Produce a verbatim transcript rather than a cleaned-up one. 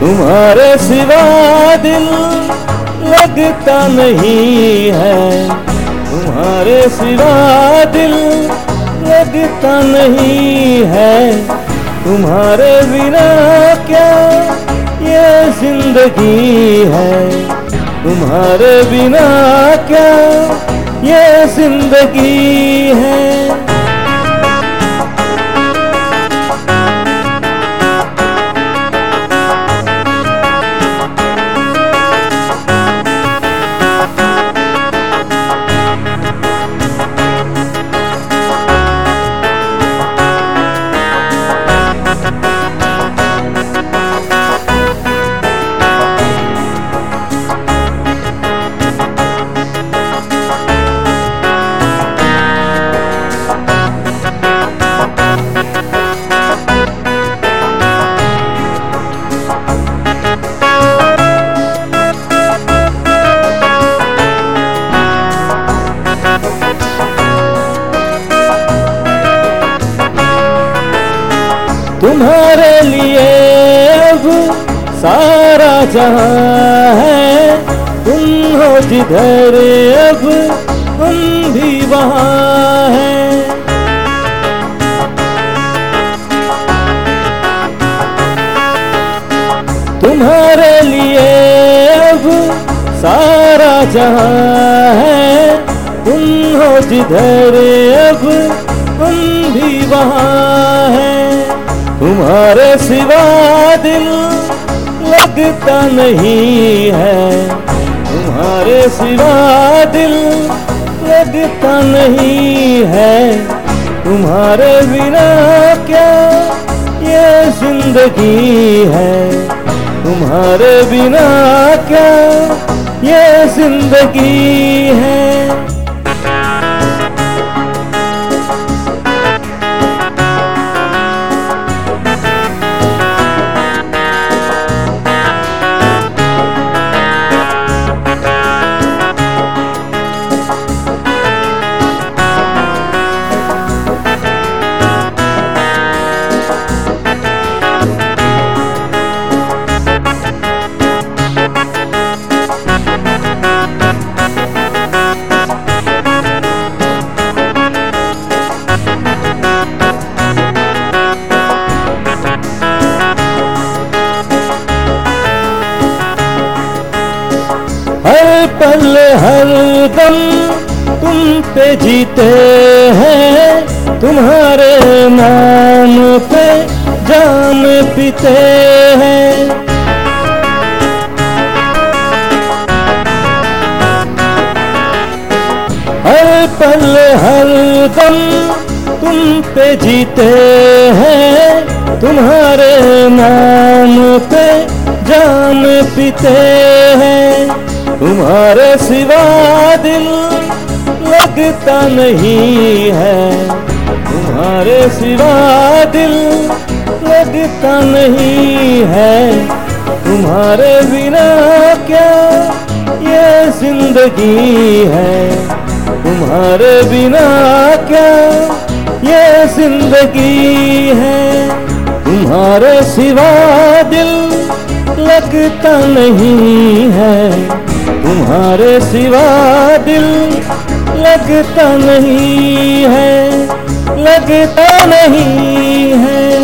तुम्हारे सिवा दिल लगता नहीं है, तुम्हारे सिवा दिल लगता नहीं है। तुम्हारे बिना क्या ये जिंदगी है, तुम्हारे बिना क्या ये जिंदगी है। तुम्हारे लिए अब सारा जहां है, तुम हो जिधर अब हम भी वहां हैं। तुम्हारे लिए अब सारा जहां है, तुम हो जिधर अब हम भी वहां हैं। तुम्हारे सिवा दिल लगता नहीं है, तुम्हारे सिवा दिल लगता नहीं है। तुम्हारे बिना क्या ये जिंदगी है, तुम्हारे बिना क्या ये जिंदगी है। हर पल हर दम तुम पे जीते हैं, तुम्हारे नाम पे जान पीते हैं। हर पल हर दम तुम पे जीते हैं, तुम्हारे नाम पे जान पीते हैं। तुम्हारे सिवा दिल लगता नहीं है, तुम्हारे सिवा दिल लगता नहीं है। तुम्हारे बिना क्या ये जिंदगी है, तुम्हारे बिना क्या ये जिंदगी है। तुम्हारे सिवा दिल लगता नहीं है, तुम्हारे सिवा दिल लगता नहीं है, लगता नहीं है।